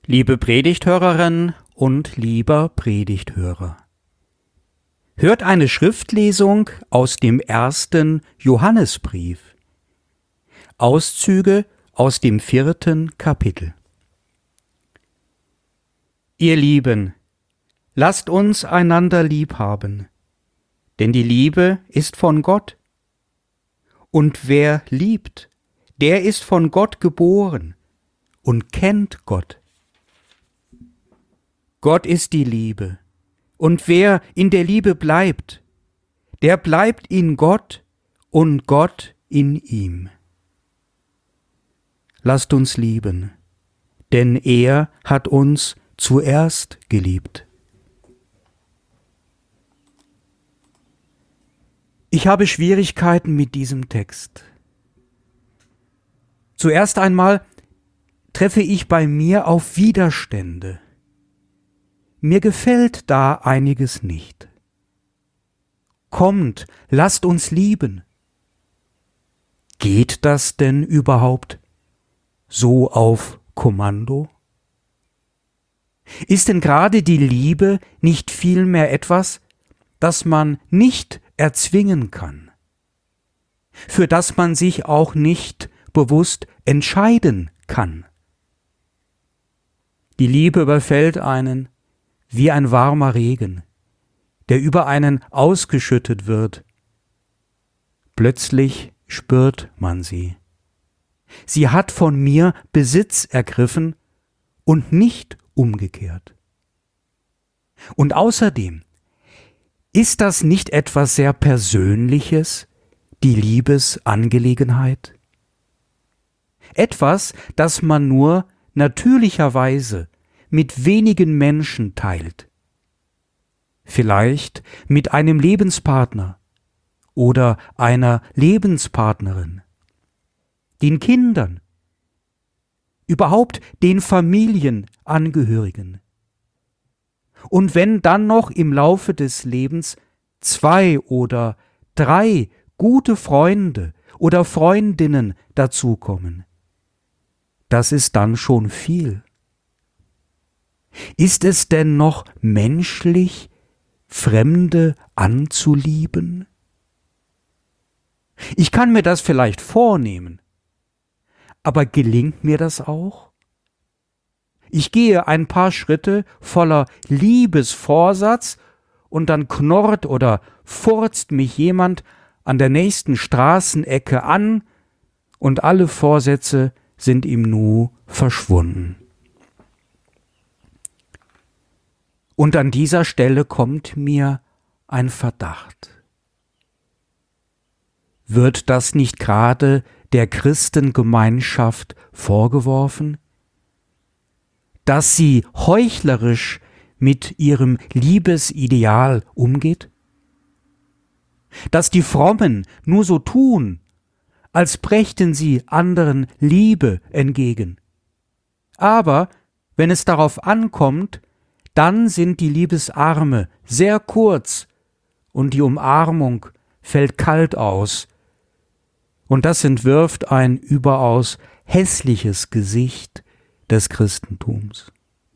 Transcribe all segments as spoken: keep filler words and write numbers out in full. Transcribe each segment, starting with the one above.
Liebe Predigthörerin und lieber Predigthörer, hört eine Schriftlesung aus dem ersten Johannesbrief. Auszüge aus dem vierten Kapitel. Ihr Lieben, lasst uns einander lieb haben, denn die Liebe ist von Gott. Und wer liebt, der ist von Gott geboren und kennt Gott. Gott ist die Liebe, und wer in der Liebe bleibt, der bleibt in Gott und Gott in ihm. Lasst uns lieben, denn er hat uns zuerst geliebt. Ich habe Schwierigkeiten mit diesem Text. Zuerst einmal treffe ich bei mir auf Widerstände. Mir gefällt da einiges nicht. Kommt, lasst uns lieben. Geht das denn überhaupt so auf Kommando? Ist denn gerade die Liebe nicht vielmehr etwas, das man nicht erzwingen kann, für das man sich auch nicht bewusst entscheiden kann? Die Liebe überfällt einen wie ein warmer Regen, der über einen ausgeschüttet wird. Plötzlich spürt man sie. Sie hat von mir Besitz ergriffen und nicht umgekehrt. Und außerdem, ist das nicht etwas sehr Persönliches, die Liebesangelegenheit? Etwas, das man nur natürlicherweise mit wenigen Menschen teilt. Vielleicht mit einem Lebenspartner oder einer Lebenspartnerin, den Kindern, überhaupt den Familienangehörigen. Und wenn dann noch im Laufe des Lebens zwei oder drei gute Freunde oder Freundinnen dazukommen, das ist dann schon viel. Ist es denn noch menschlich, Fremde anzulieben? Ich kann mir das vielleicht vornehmen, aber gelingt mir das auch? Ich gehe ein paar Schritte voller Liebesvorsatz und dann knurrt oder furzt mich jemand an der nächsten Straßenecke an und alle Vorsätze sind im Nu verschwunden. Und an dieser Stelle kommt mir ein Verdacht. Wird das nicht gerade der Christengemeinschaft vorgeworfen, dass sie heuchlerisch mit ihrem Liebesideal umgeht? Dass die Frommen nur so tun, als brächten sie anderen Liebe entgegen. Aber wenn es darauf ankommt, dann sind die Liebesarme sehr kurz und die Umarmung fällt kalt aus. Und das entwirft ein überaus hässliches Gesicht des Christentums.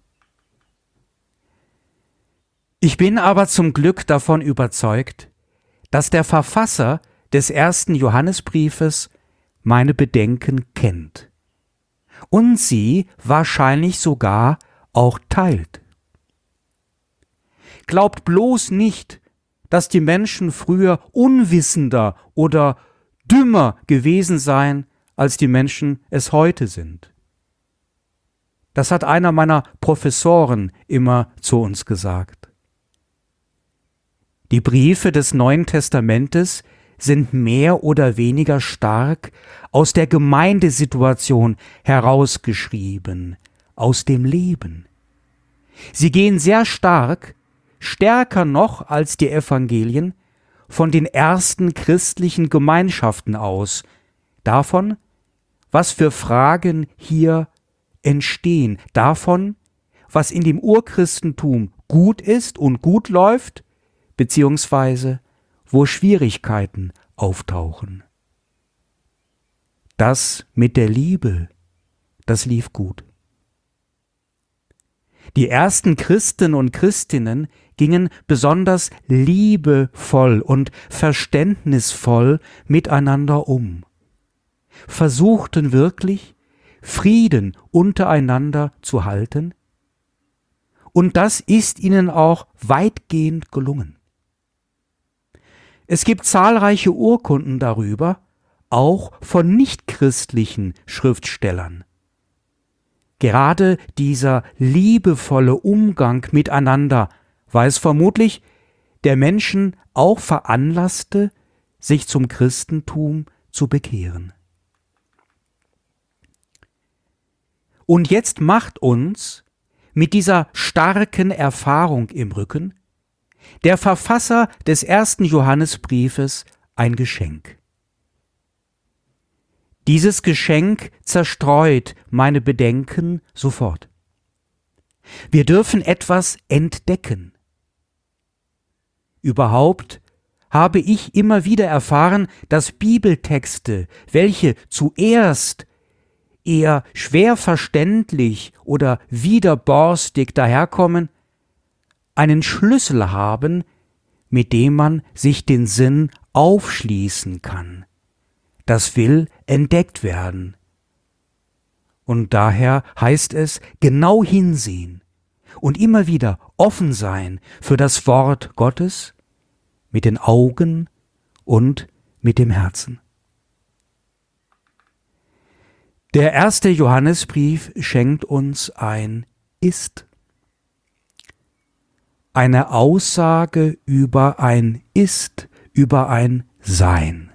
Ich bin aber zum Glück davon überzeugt, dass der Verfasser des ersten Johannesbriefes meine Bedenken kennt und sie wahrscheinlich sogar auch teilt. Glaubt bloß nicht, dass die Menschen früher unwissender oder dümmer gewesen seien, als die Menschen es heute sind. Das hat einer meiner Professoren immer zu uns gesagt. Die Briefe des Neuen Testamentes sind mehr oder weniger stark aus der Gemeindesituation herausgeschrieben, aus dem Leben. Sie gehen sehr stark, stärker noch als die Evangelien, von den ersten christlichen Gemeinschaften aus, davon, was für Fragen hier entstehen, davon, was in dem Urchristentum gut ist und gut läuft, beziehungsweise wo Schwierigkeiten auftauchen. Das mit der Liebe, das lief gut. Die ersten Christen und Christinnen gingen besonders liebevoll und verständnisvoll miteinander um, versuchten wirklich, Frieden untereinander zu halten, und das ist ihnen auch weitgehend gelungen. Es gibt zahlreiche Urkunden darüber, auch von nichtchristlichen Schriftstellern. Gerade dieser liebevolle Umgang miteinander war es vermutlich, der Menschen auch veranlasste, sich zum Christentum zu bekehren. Und jetzt macht uns mit dieser starken Erfahrung im Rücken der Verfasser des ersten Johannesbriefes ein Geschenk. Dieses Geschenk zerstreut meine Bedenken sofort. Wir dürfen etwas entdecken. Überhaupt habe ich immer wieder erfahren, dass Bibeltexte, welche zuerst eher schwer verständlich oder widerborstig daherkommen, einen Schlüssel haben, mit dem man sich den Sinn aufschließen kann. Das will entdeckt werden. Und daher heißt es, genau hinsehen und immer wieder offen sein für das Wort Gottes mit den Augen und mit dem Herzen. Der erste Johannesbrief schenkt uns ein Ist. Eine Aussage über ein Ist, über ein Sein.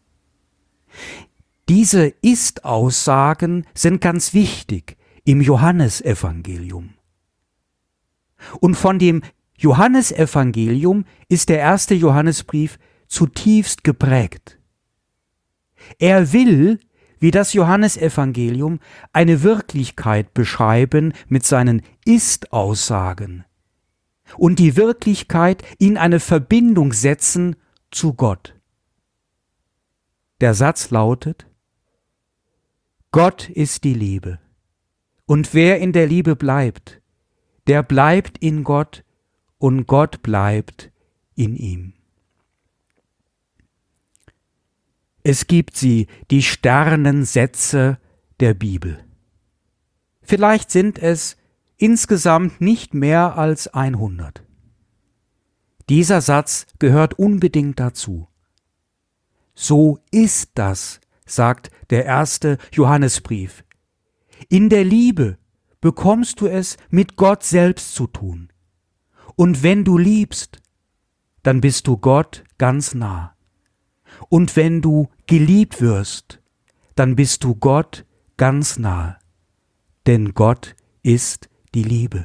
Diese Ist-Aussagen sind ganz wichtig im Johannesevangelium. Und von dem Johannesevangelium ist der erste Johannesbrief zutiefst geprägt. Er will, wie das Johannesevangelium, eine Wirklichkeit beschreiben mit seinen Ist-Aussagen und die Wirklichkeit in eine Verbindung setzen zu Gott. Der Satz lautet: Gott ist die Liebe, und wer in der Liebe bleibt, der bleibt in Gott und Gott bleibt in ihm. Es gibt sie, die Sternensätze der Bibel. Vielleicht sind es insgesamt nicht mehr als hundert. Dieser Satz gehört unbedingt dazu. So ist das, sagt der erste Johannesbrief. In der Liebe bekommst du es mit Gott selbst zu tun. Und wenn du liebst, dann bist du Gott ganz nah. Und wenn du geliebt wirst, dann bist du Gott ganz nahe. Denn Gott ist die Liebe.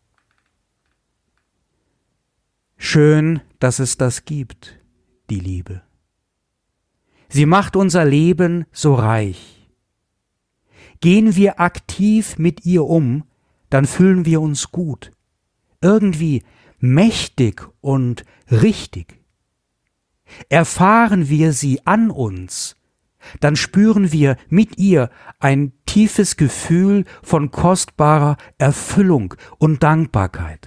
Schön, dass es das gibt, die Liebe. Sie macht unser Leben so reich. Gehen wir aktiv mit ihr um, dann fühlen wir uns gut, irgendwie mächtig und richtig. Erfahren wir sie an uns, dann spüren wir mit ihr ein tiefes Gefühl von kostbarer Erfüllung und Dankbarkeit.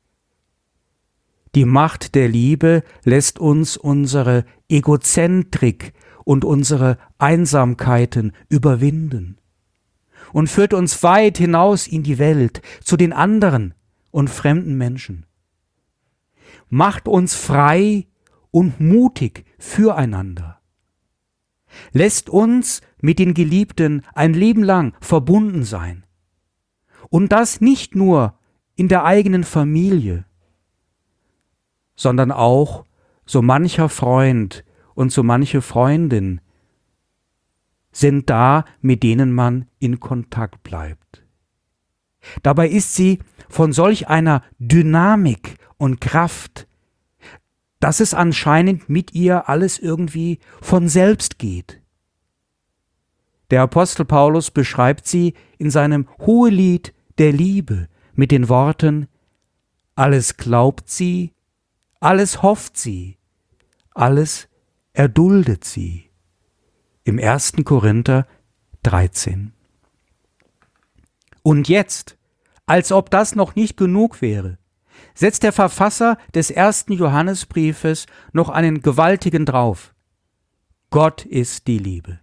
Die Macht der Liebe lässt uns unsere Egozentrik und unsere Einsamkeiten überwinden und führt uns weit hinaus in die Welt, zu den anderen und fremden Menschen. Macht uns frei und mutig füreinander. Lässt uns mit den Geliebten ein Leben lang verbunden sein. Und das nicht nur in der eigenen Familie, sondern auch so mancher Freund und so manche Freundin sind da, mit denen man in Kontakt bleibt. Dabei ist sie von solch einer Dynamik und Kraft, dass es anscheinend mit ihr alles irgendwie von selbst geht. Der Apostel Paulus beschreibt sie in seinem Hohelied der Liebe mit den Worten: Alles glaubt sie, alles hofft sie, alles erduldet sie. Im ersten Korinther dreizehn. Und jetzt, Als ob das noch nicht genug wäre, setzt der Verfasser des ersten Johannesbriefes noch einen gewaltigen drauf. Gott ist die Liebe.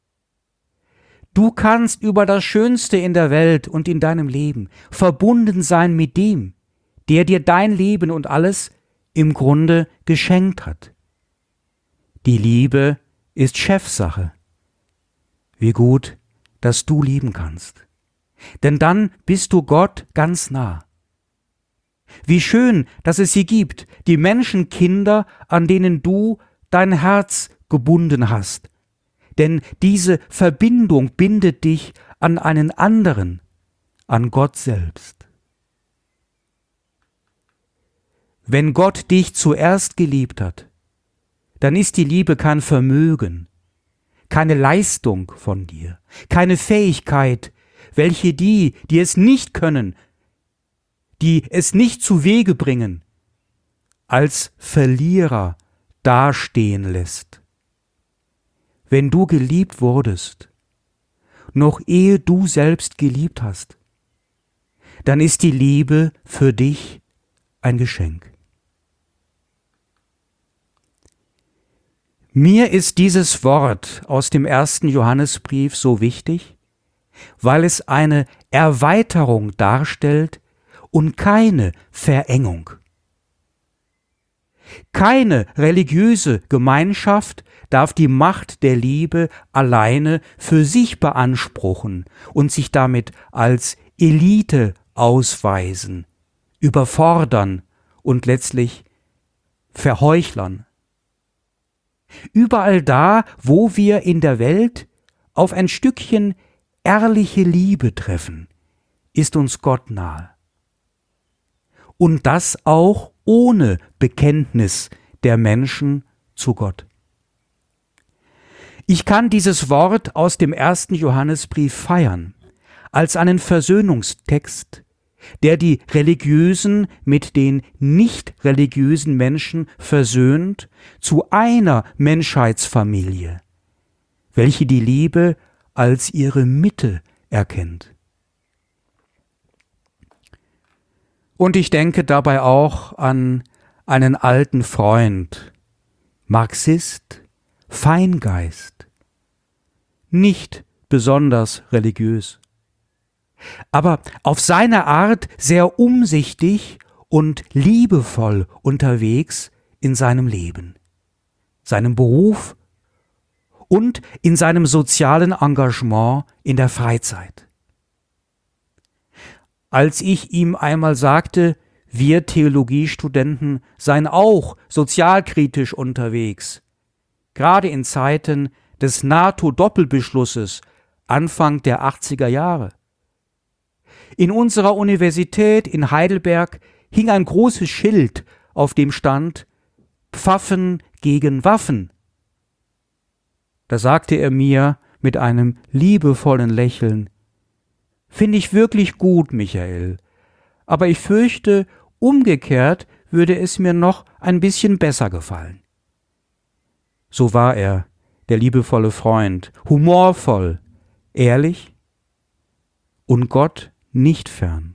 Du kannst über das Schönste in der Welt und in deinem Leben verbunden sein mit dem, der dir dein Leben und alles im Grunde geschenkt hat. Die Liebe ist Chefsache. Wie gut, dass du lieben kannst. Denn dann bist du Gott ganz nah. Wie schön, dass es sie gibt, die Menschenkinder, an denen du dein Herz gebunden hast. Denn diese Verbindung bindet dich an einen anderen, an Gott selbst. Wenn Gott dich zuerst geliebt hat, dann ist die Liebe kein Vermögen, keine Leistung von dir, keine Fähigkeit, welche die, die es nicht können, die es nicht zu Wege bringen, als Verlierer dastehen lässt. Wenn du geliebt wurdest, noch ehe du selbst geliebt hast, dann ist die Liebe für dich ein Geschenk. Mir ist dieses Wort aus dem ersten Johannesbrief so wichtig, weil es eine Erweiterung darstellt und keine Verengung. Keine religiöse Gemeinschaft darf die Macht der Liebe alleine für sich beanspruchen und sich damit als Elite ausweisen, überfordern und letztlich verheuchlern. Überall da, wo wir in der Welt auf ein Stückchen ehrliche Liebe treffen, ist uns Gott nahe. Und das auch ohne Bekenntnis der Menschen zu Gott. Ich kann dieses Wort aus dem ersten Johannesbrief feiern, als einen Versöhnungstext, der die religiösen mit den nicht religiösen Menschen versöhnt zu einer Menschheitsfamilie, welche die Liebe als ihre Mitte erkennt. Und ich denke dabei auch an einen alten Freund, Marxist, Feingeist, nicht besonders religiös, aber auf seine Art sehr umsichtig und liebevoll unterwegs in seinem Leben, seinem Beruf und in seinem sozialen Engagement in der Freizeit. Als ich ihm einmal sagte, wir Theologiestudenten seien auch sozialkritisch unterwegs, gerade in Zeiten des NATO-Doppelbeschlusses Anfang der achtziger Jahre. In unserer Universität in Heidelberg hing ein großes Schild, auf dem stand Pfaffen gegen Waffen. Da sagte er mir mit einem liebevollen Lächeln: Finde ich wirklich gut, Michael, aber ich fürchte, umgekehrt würde es mir noch ein bisschen besser gefallen. So war er, der liebevolle Freund, humorvoll, ehrlich und Gott nicht fern.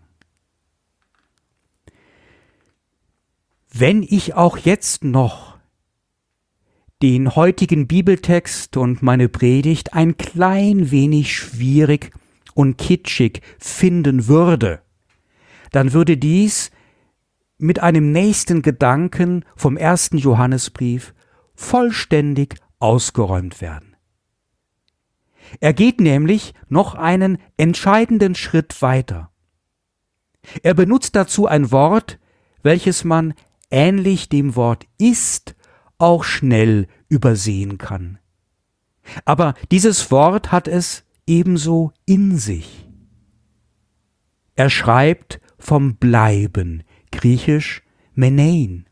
Wenn ich auch jetzt noch den heutigen Bibeltext und meine Predigt ein klein wenig schwierig und kitschig finden würde, dann würde dies mit einem nächsten Gedanken vom ersten Johannesbrief vollständig ausgeräumt werden. Er geht nämlich noch einen entscheidenden Schritt weiter. Er benutzt dazu ein Wort, welches man ähnlich dem Wort ist auch schnell übersehen kann. Aber dieses Wort hat es ebenso in sich. Er schreibt vom Bleiben, griechisch menein.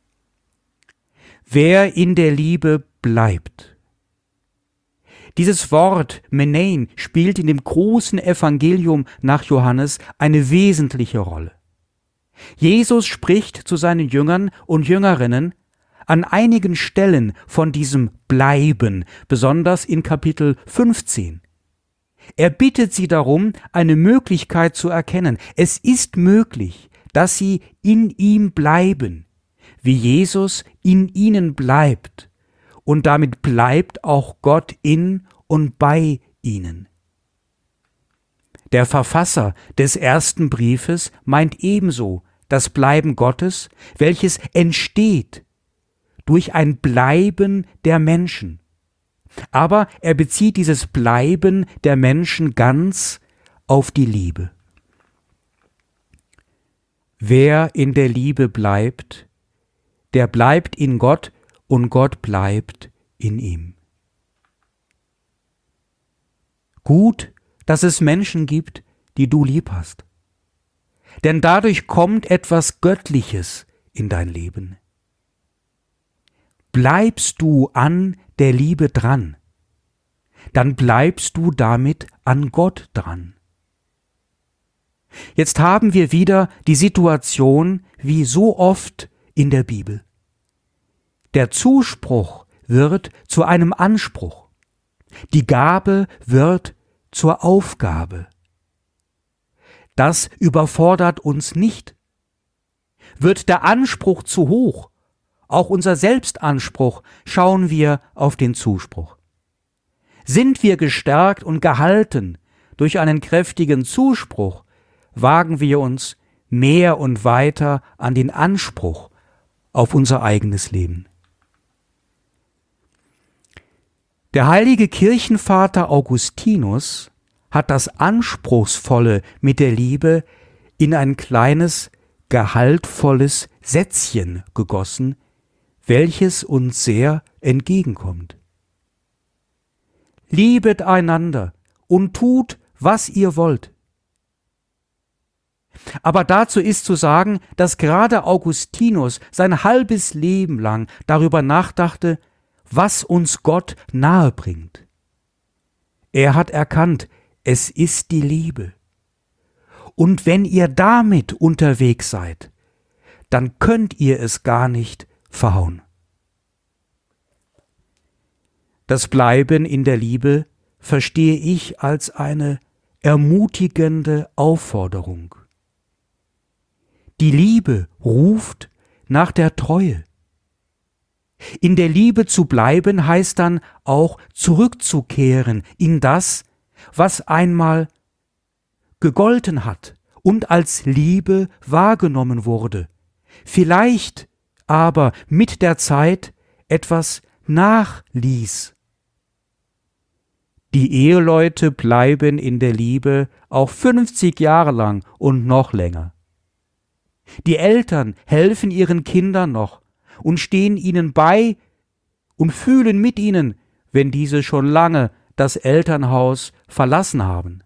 Wer in der Liebe bleibt. Dieses Wort menein spielt in dem großen Evangelium nach Johannes eine wesentliche Rolle. Jesus spricht zu seinen Jüngern und Jüngerinnen an einigen Stellen von diesem Bleiben, besonders in Kapitel fünfzehn. Er bittet sie darum, eine Möglichkeit zu erkennen. Es ist möglich, dass sie in ihm bleiben, wie Jesus in ihnen bleibt. Und damit bleibt auch Gott in und bei ihnen. Der Verfasser des ersten Briefes meint ebenso das Bleiben Gottes, welches entsteht durch ein Bleiben der Menschen. Aber er bezieht dieses Bleiben der Menschen ganz auf die Liebe. Wer in der Liebe bleibt, der bleibt in Gott und Gott bleibt in ihm. Gut, dass es Menschen gibt, die du lieb hast. Denn dadurch kommt etwas Göttliches in dein Leben. Bleibst du an der Liebe dran, dann bleibst du damit an Gott dran. Jetzt haben wir wieder die Situation wie so oft in der Bibel. Der Zuspruch wird zu einem Anspruch. Die Gabe wird zur Aufgabe. Das überfordert uns nicht. Wird der Anspruch zu hoch, auch unser Selbstanspruch, schauen wir auf den Zuspruch. Sind wir gestärkt und gehalten durch einen kräftigen Zuspruch, wagen wir uns mehr und weiter an den Anspruch auf unser eigenes Leben. Der heilige Kirchenvater Augustinus hat das Anspruchsvolle mit der Liebe in ein kleines, gehaltvolles Sätzchen gegossen, welches uns sehr entgegenkommt. Liebet einander und tut, was ihr wollt. Aber dazu ist zu sagen, dass gerade Augustinus sein halbes Leben lang darüber nachdachte, was uns Gott nahe bringt. Er hat erkannt, es ist die Liebe. Und wenn ihr damit unterwegs seid, dann könnt ihr es gar nicht verhauen. Das Bleiben in der Liebe verstehe ich als eine ermutigende Aufforderung. Die Liebe ruft nach der Treue. In der Liebe zu bleiben heißt dann auch zurückzukehren in das, was einmal gegolten hat und als Liebe wahrgenommen wurde, vielleicht aber mit der Zeit etwas nachließ. Die Eheleute bleiben in der Liebe auch fünfzig Jahre lang und noch länger. Die Eltern helfen ihren Kindern noch und stehen ihnen bei und fühlen mit ihnen, wenn diese schon lange das Elternhaus verlassen haben.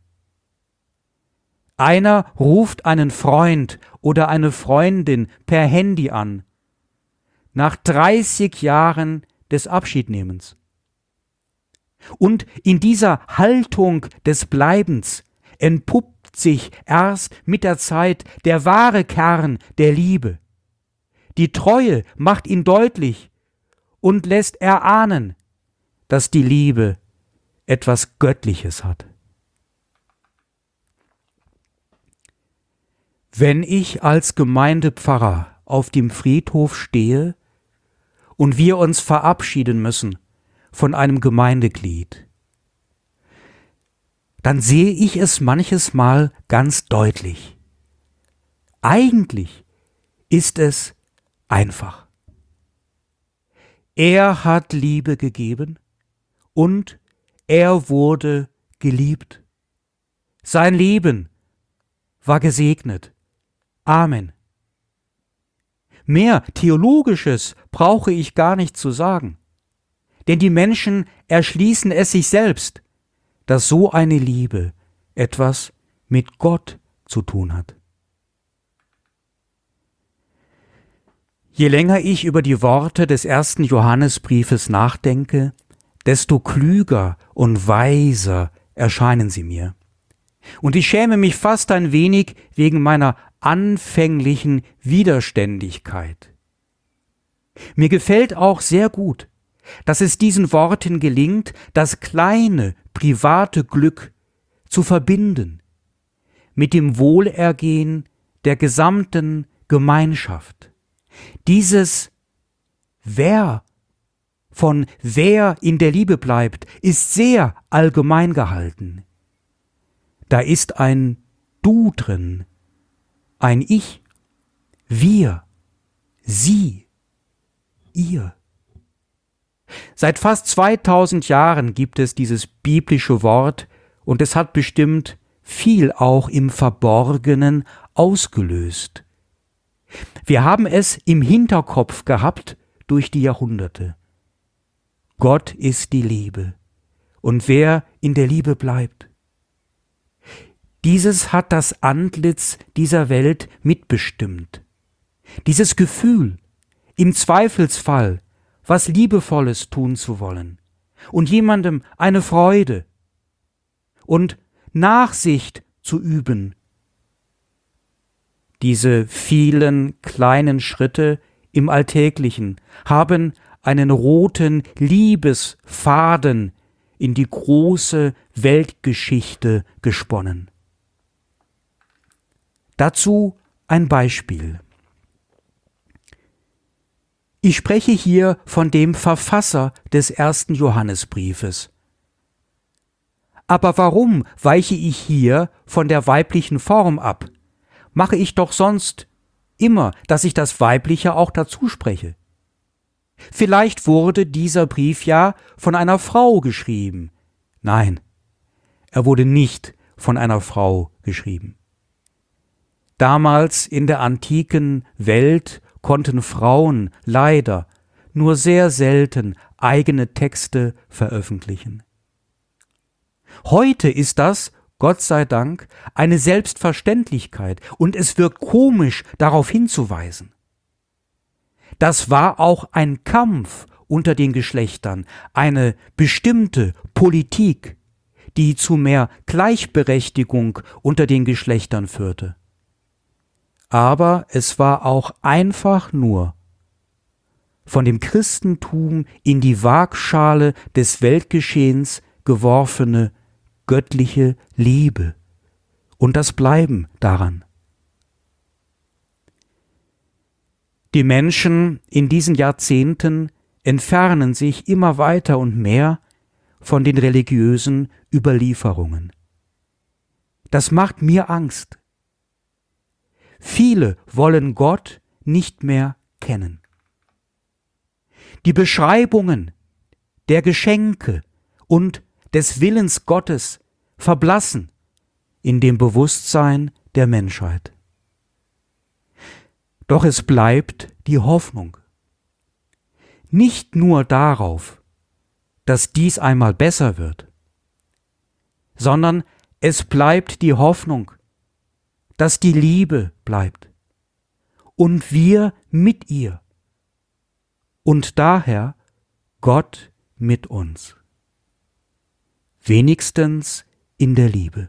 Einer ruft einen Freund oder eine Freundin per Handy an, nach dreißig Jahren des Abschiednehmens. Und in dieser Haltung des Bleibens entpuppt sich erst mit der Zeit der wahre Kern der Liebe. Die Treue macht ihn deutlich und lässt erahnen, dass die Liebe etwas Göttliches hat. Wenn ich als Gemeindepfarrer auf dem Friedhof stehe und wir uns verabschieden müssen von einem Gemeindeglied, dann sehe ich es manches Mal ganz deutlich. Eigentlich ist es einfach. Er hat Liebe gegeben und er wurde geliebt. Sein Leben war gesegnet. Amen. Mehr Theologisches brauche ich gar nicht zu sagen, denn die Menschen erschließen es sich selbst, dass so eine Liebe etwas mit Gott zu tun hat. Je länger ich über die Worte des ersten Johannesbriefes nachdenke, desto klüger und weiser erscheinen sie mir. Und ich schäme mich fast ein wenig wegen meiner anfänglichen Widerständigkeit. Mir gefällt auch sehr gut, dass es diesen Worten gelingt, das kleine, private Glück zu verbinden mit dem Wohlergehen der gesamten Gemeinschaft. Dieses Wer von wer in der Liebe bleibt, ist sehr allgemein gehalten. Da ist ein Du drin, ein Ich, wir, sie, ihr. Seit fast zweitausend Jahren gibt es dieses biblische Wort und es hat bestimmt viel auch im Verborgenen ausgelöst. Wir haben es im Hinterkopf gehabt durch die Jahrhunderte. Gott ist die Liebe und wer in der Liebe bleibt. Dieses hat das Antlitz dieser Welt mitbestimmt. Dieses Gefühl, im Zweifelsfall was Liebevolles tun zu wollen und jemandem eine Freude und Nachsicht zu üben. Diese vielen kleinen Schritte im Alltäglichen haben einen roten Liebesfaden in die große Weltgeschichte gesponnen. Dazu ein Beispiel. Ich spreche hier von dem Verfasser des ersten Johannesbriefes. Aber warum weiche ich hier von der weiblichen Form ab? Mache ich doch sonst immer, dass ich das Weibliche auch dazu spreche. Vielleicht wurde dieser Brief ja von einer Frau geschrieben. Nein, er wurde nicht von einer Frau geschrieben. Damals in der antiken Welt konnten Frauen leider nur sehr selten eigene Texte veröffentlichen. Heute ist das, Gott sei Dank, eine Selbstverständlichkeit und es wirkt komisch, darauf hinzuweisen. Das war auch ein Kampf unter den Geschlechtern, eine bestimmte Politik, die zu mehr Gleichberechtigung unter den Geschlechtern führte. Aber es war auch einfach nur von dem Christentum in die Waagschale des Weltgeschehens geworfene göttliche Liebe. Und das Bleiben daran. Die Menschen in diesen Jahrzehnten entfernen sich immer weiter und mehr von den religiösen Überlieferungen. Das macht mir Angst. Viele wollen Gott nicht mehr kennen. Die Beschreibungen der Geschenke und des Willens Gottes verblassen in dem Bewusstsein der Menschheit. Doch es bleibt die Hoffnung. Nicht nur darauf, dass dies einmal besser wird, sondern es bleibt die Hoffnung, dass die Liebe bleibt und wir mit ihr und daher Gott mit uns. Wenigstens in der Liebe.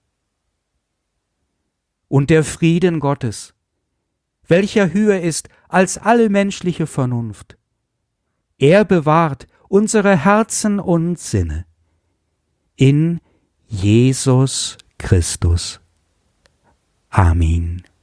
Und der Frieden Gottes, welcher höher ist als alle menschliche Vernunft, er bewahrt unsere Herzen und Sinne in Jesus Christus. Amen.